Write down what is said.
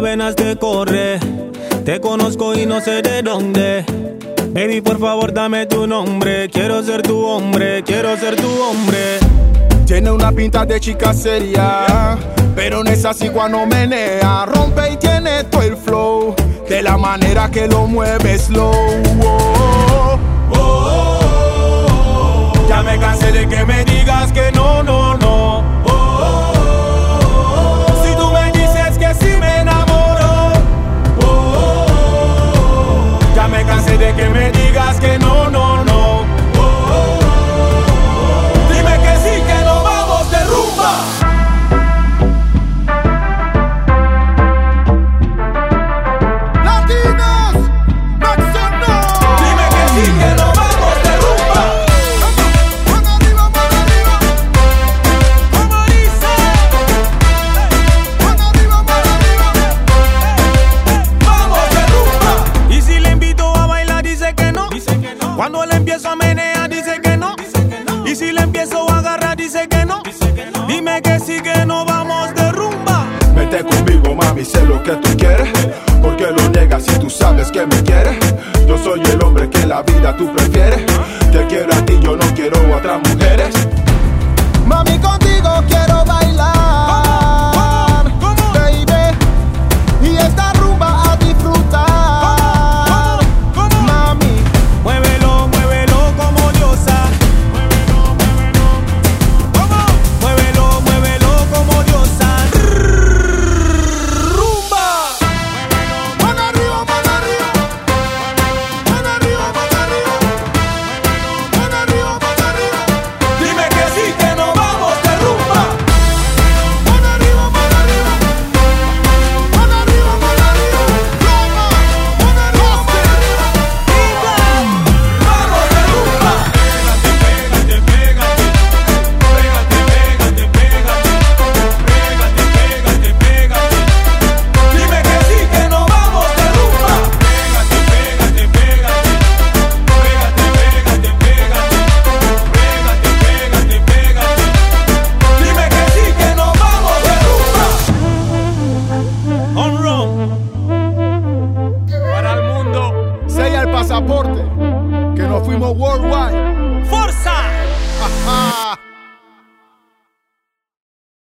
venas te corre. Te conozco y no sé de dónde. Baby, por favor, dame tu nombre. Quiero ser tu hombre, quiero ser tu hombre. Tiene una pinta de chica seria, pero no es así cuando menea. Rompe y tiene todo el flow, de la manera que lo mueve slow. Oh, oh, oh, oh. Ya me cansé de que me digas que no, no, no. Oh, oh, oh, oh. Si tú me dices que sí me enamoro. Oh, oh, oh, oh. Ya me cansé de que me digas que no, no, no. Oh, oh, oh. Dime que sí, que no vamos de rumba. Latinos, make some noise. Dime que sí, que no vamos de rumba. Mano arriba, mano arriba. Como dice. Mano arriba, mano arriba. Vamos de rumba. Y si le invito a bailar, dice que no. Cuando le empiezo a menear, dice que no. Y si le empiezo a agarrar, dice que no. Dime que sí, que no vamos de rumba. Vete conmigo, mami, sé lo que tú quieres. ¿Por qué lo niegas si tú sabes que me quieres? Yo soy el hombre que en la vida tú prefieres. Te quiero a ti, yo no quiero a otras mujeres. Mami, contigo quiero bailar.